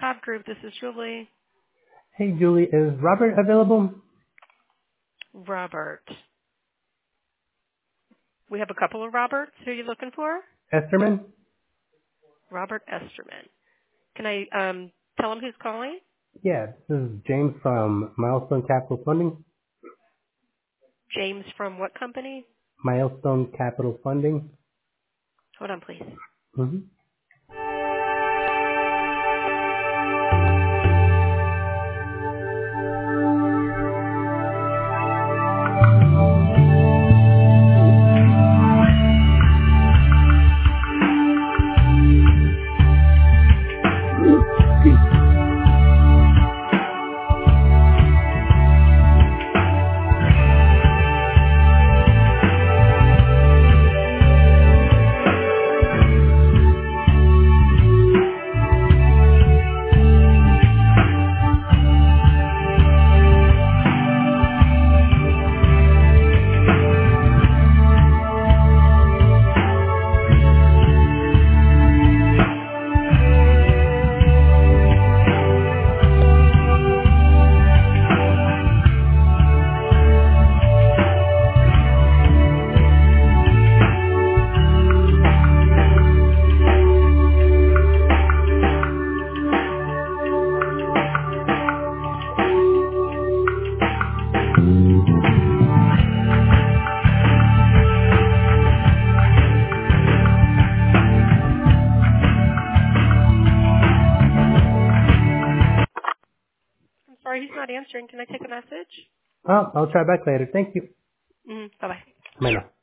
Top Group. This is Julie. Hey, Julie, is Robert available? Robert. We have a couple of Roberts. Who are you looking for? Esterman? Robert Esterman. Can I tell him who's calling? Yeah, this is James from Milestone Capital Funding. James from what company? Milestone Capital Funding. Hold on, please. Mm-hmm. I'm sorry, he's not answering. Can I take a message? Oh, I'll try back later. Thank you. Bye-bye. Bye now.